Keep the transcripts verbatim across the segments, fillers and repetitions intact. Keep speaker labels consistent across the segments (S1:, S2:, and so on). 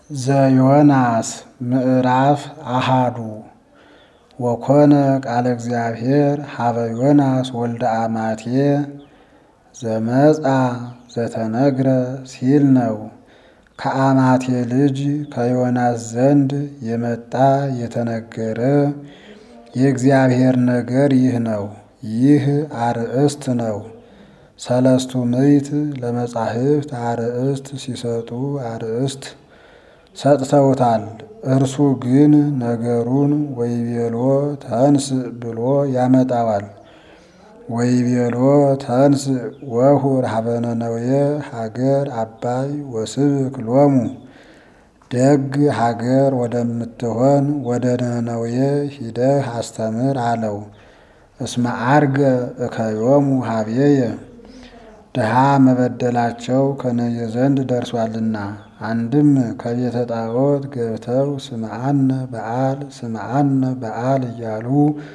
S1: ዘዮናስ ምዕራፍ አሃዱ ወኮነ ቃለ እግዚአብሔር ሀበ ዮናስ ወልደ አማቴ ዘመጻ ዘተነግረ ሲል ነው። ከአማቴ ልጅ ከዮናስ ዘንድ የመጣ የተነገረ የእግዚአብሔር ነገር ይህ ነው። ይህ አርእስት ነው። ሰለስቱ ምዕት ለመጻሕፍት አርእስት ሲሰጡ አርእስት ሰጥተውታል። እርሱ ግን ነገሩን ወይቤሎ ተንስ ብሎ ያመጣዋል። ወይቤሎ ተንስ ወሁር ሀበ ነነዌ ሀገር አባይ ወስብክ ሎሙ ደግ ሀገር ወደምትሆን ወደ ነነዌ ሂደህ አስተምር አለው። እስመ ዐርገ እከዮሙ ሀቤየ ድሃ መበደላቸው ከነየ ዘንድ ደርሷልና። አንድም ከቤተ ጣዖት ገብተው ስምዐነ በዓል ስምዐነ በዓል እያሉ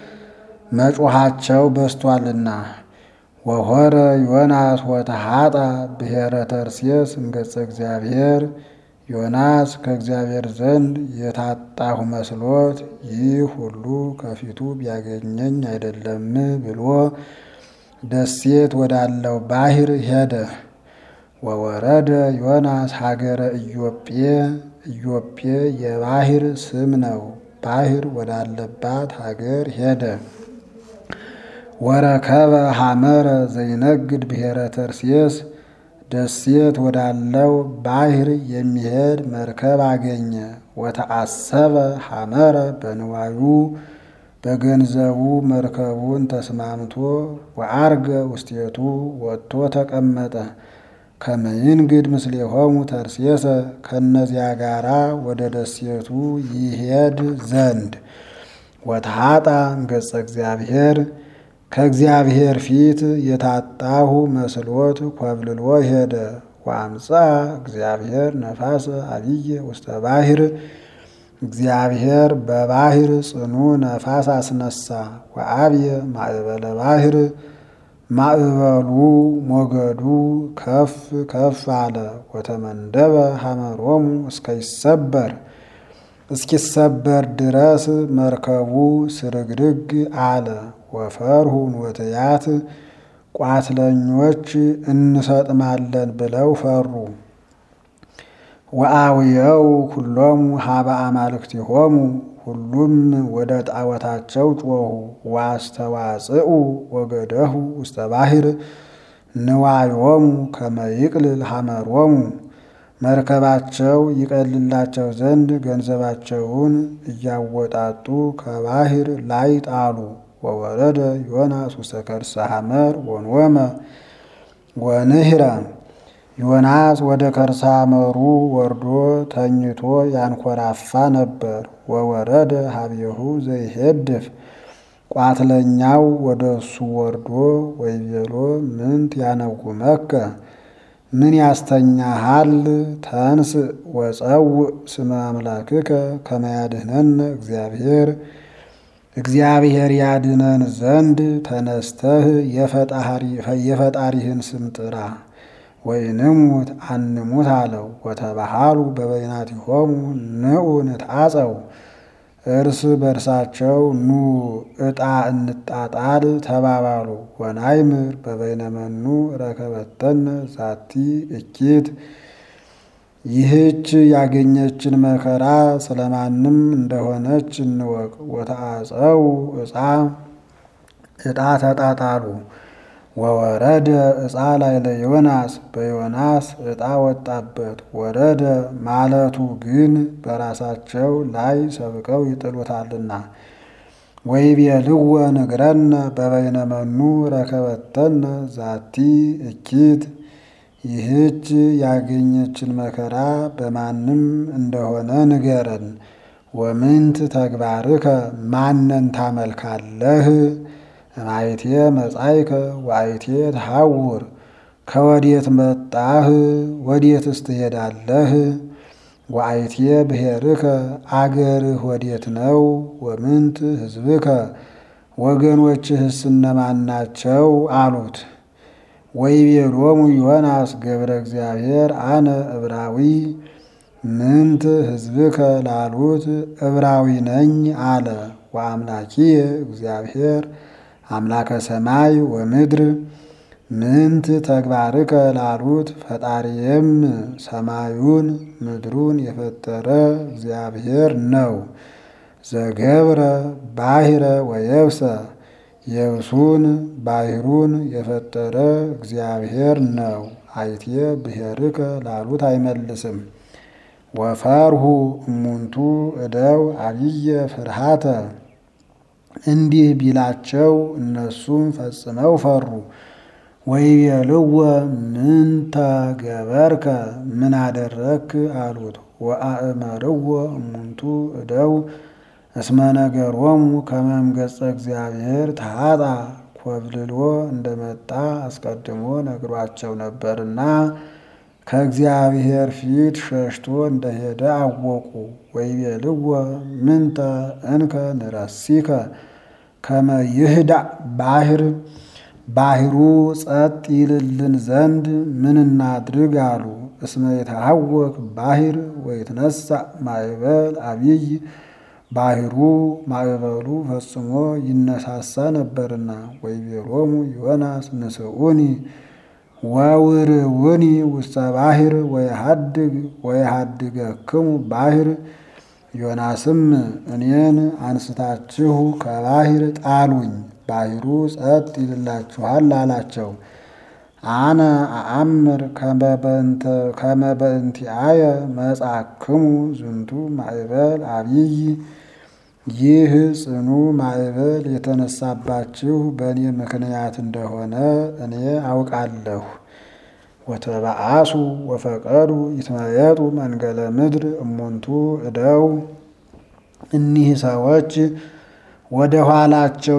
S1: መጮኻቸው በስቷልና። ወሖረ ዮናስ ወተሃጣ ብሔረ ተርሴስ እምገጸ እግዚአብሔር ዮናስ ከእግዚአብሔር ዘንድ የታጣሁ መስሎት ይህ ሁሉ ከፊቱ ቢያገኘኝ አይደለም ብሎ ደሴት ወዳለው ባሕር ሄደ። ወወረደ ዮናስ ሀገረ ኢዮጴ ኢዮጴ የባሕር ስም ነው። ባሕር ወዳለባት ሀገር ሄደ። ወረከበ ሐመረ ዘይነግድ ብሔረ ተርሴስ ደሴት ወዳለው ባሕር የሚሄድ መርከብ አገኘ። ወተአሰበ ሐመረ በንዋዩ በገንዘቡ መርከቡን ተስማምቶ ወዐርገ ውስቴቱ ወጥቶ ተቀመጠ። ከመ ይንግድ ምስሌሆሙ ተርሴሰ ከነዚያ ጋራ ወደ ደሴቱ ይሄድ ዘንድ። ወተሃጣ እምገጸ እግዚአብሔር ከእግዚአብሔር ፊት የታጣሁ መስሎት ኮብልሎ ሄደ። ወአምጽአ እግዚአብሔር ነፋሰ አብየ ውስተ ባሕር እግዚአብሔር በባሕር ጽኑ ነፋስ አስነሳ። ወአብየ ማዕበለ ባሕር ማዕበሉ ሞገዱ ከፍ ከፍ አለ። ወተመንደበ ሐመሮሙ እስከይሰበር እስኪሰበር ድረስ መርከቡ ስርግርግ አለ። ወፈርሁ ኖትያት ቋትለኞች እንሰጥማለን ብለው ፈሩ። ወአውየው ኩሎሙ ሀበ አማልክቲሆሙ ሁሉም ወደ ጣዖታቸው ጮኹ። ወአስተዋጽኡ ወገደሁ ውስተ ባሕር ንዋዮሙ ከመ ይቅልል ሐመሮሙ መርከባቸው ይቀልላቸው ዘንድ ገንዘባቸውን እያወጣጡ ከባሕር ላይ ጣሉ። ወወረደ ዮናስ ውስተ ከርሰ ሐመር ወኖመ ወንህረ ዮናስ ወደ ከርሰ ሐመሩ ወርዶ ተኝቶ ያንኮራፋ ነበር። ወወረደ ሀቤሁ ዘይሄድፍ ቋትለኛው ወደ እሱ ወርዶ ወይቤሎ ምንት ያነጉመከ ምን ያስተኛሃል? ተንስ ወጸውዕ ስመ አምላክከ ከመ ያድኅነነ እግዚአብሔር እግዚአብሔር ያድነን ዘንድ ተነስተህ የፈጣሪህን ስም ጥራ። ወይንሙት አንሙት አለው። ወተባሃሉ በበይናቲሆሙ ንዑ ንትዓፀው እርስ በርሳቸው ኑ ዕጣ እንጣጣል ተባባሉ። ወናይምር በበይነመኑ ረከበተነ ዛቲ እኪት ይህች ያገኘችን መከራ ስለማንም እንደሆነች እንወቅ። ወተዓፀው ዕፃ ዕጣ ተጣጣሉ። ወወረደ ዕፃ ላዕለ ዮናስ በዮናስ ዕጣ ወጣበት። ወረደ ማለቱ ግን በራሳቸው ላይ ሰብቀው ይጥሉታልና። ወይቤልዎ ንግረነ በበይነመኑ ረከበተነ ዛቲ እኪት ይህች ያገኘችን መከራ በማንም እንደሆነ ንገረን። ወምንት ተግባርከ ማነን ታመልካለህ? እማይቴ መጻይከ ወአይቴ ተሐውር ከወዴት መጣህ ወዴትስ ትሄዳለህ? ወአይቴ ብሔርከ አገርህ ወዴት ነው? ወምንት ሕዝብከ ወገኖችህስ እነማን ናቸው? አሉት። ወይቤሎሙ ዮናስ ገብረ እግዚአብሔር አነ ዕብራዊ ምንት ሕዝብከ ላሉት ዕብራዊ ነኝ አለ። ወአምላኪየ እግዚአብሔር አምላከ ሰማይ ወምድር ምንት ተግባርከ ላሉት ፈጣሪየም ሰማዩን ምድሩን የፈጠረ እግዚአብሔር ነው። ዘገብረ ባሕረ ወየብሰ የብሱን ባሕሩን የፈጠረ እግዚአብሔር ነው። አይትየ ብሔርከ ላሉት አይመልስም። ወፈርሁ እሙንቱ እደው አብየ ፍርሃተ እንዲህ ቢላቸው እነሱም ፈጽመው ፈሩ። ወይቤልዎ ምንተ ገበርከ ምን አደረክ አሉት። ወአእመርዎ እሙንቱ እደው እስመ ነገሮሙ ከመ እምገጸ እግዚአብሔር ተሃጣ ኮብልሎ እንደመጣ አስቀድሞ ነግሯቸው ነበርና ከእግዚአብሔር ፊት ሸሽቶ እንደሄደ አወቁ። ወይቤልዎ ምንተ እንከ ንረሲከ ከመ ይህዳእ ባሕር ባሕሩ ጸጥ ይልልን ዘንድ ምን እናድርግ አሉ። እስመ ይትሐወክ ባሕር ወይትነሣእ ማዕበል አቢይ ባሕሩ ማዕበሉ ፈጽሞ ይነሳሳ ነበርና። ወይቤሎሙ ዮናስ ንስኡኒ ወውርውኒ ውስተ ባሕር ወየሐድግ ወየሐድገክሙ ባሕር ዮናስም እኔን አንስታችሁ ከባሕር ጣሉኝ ባሕሩ ጸጥ ይልላችኋል አላቸው። አነ አአምር ከመ በእንቲአየ መጻእክሙ ዝንቱ ማዕበል አቢይ ይህ ጽኑ ማዕበል የተነሳባችሁ በእኔ ምክንያት እንደሆነ እኔ አውቃለሁ። ወተበአሱ ወፈቀዱ ይትመየጡ መንገለ ምድር እሙንቱ እደው እኒህ ሰዎች ወደ ኋላቸው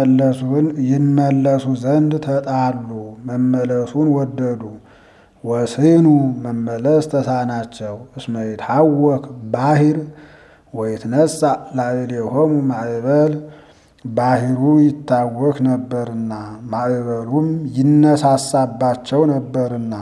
S1: ይመለሱ ዘንድ ተጣሉ፣ መመለሱን ወደዱ። ወስኑ መመለስ ተሳናቸው። እስመ ይትሐወክ ባሕር ወይትነሣእ ላዕሌሆሙ ማዕበል ባሕሩ ይታወክ ነበርና ማዕበሉም ይነሳሳባቸው ነበርና።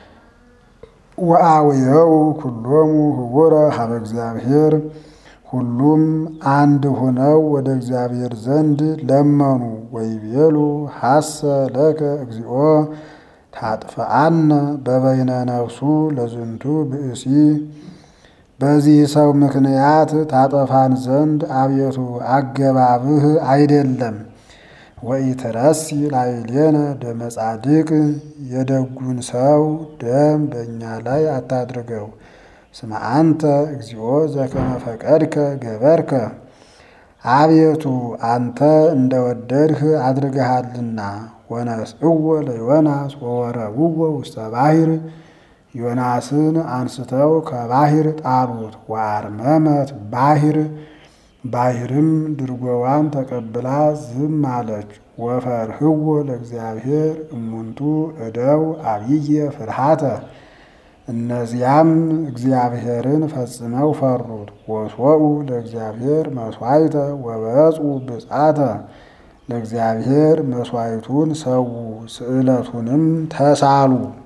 S1: ወአውየው ኩሎሙ ህቡረ ሀበ እግዚአብሔር ሁሉም አንድ ሆነው ወደ እግዚአብሔር ዘንድ ለመኑ። ወይቤሉ ሐሰ ለከ እግዚኦ ታጥፍአነ በበይነ ነፍሱ ለዝንቱ ብእሲ በዚህ ሰው ምክንያት ታጠፋን ዘንድ አቤቱ አገባብህ አይደለም። ወኢትረሲ ላዕሌነ ደመ ጻድቅ የደጉን ሰው ደም በእኛ ላይ አታድርገው። ስመ አንተ እግዚኦ ዘከመ ፈቀድከ ገበርከ አቤቱ አንተ እንደወደድህ አድርገሃልና። ወነስእዎ ለዮናስ ወወረውዎ ውስተ ባሕር ዮናስን አንስተው ከባሕር ጣሉት። ወአርመመት ባሕር ባሕርም ድርጎዋን ተቀብላ ዝም አለች። ወፈርህዎ ለእግዚአብሔር እሙንቱ እደው አብየ ፍርሃተ እነዚያም እግዚአብሔርን ፈጽመው ፈሩት። ወሶኡ ለእግዚአብሔር መሥዋዕተ ወበጽኡ ብጻተ ለእግዚአብሔር መሥዋዕቱን ሰዉ ስዕለቱንም ተሳሉ።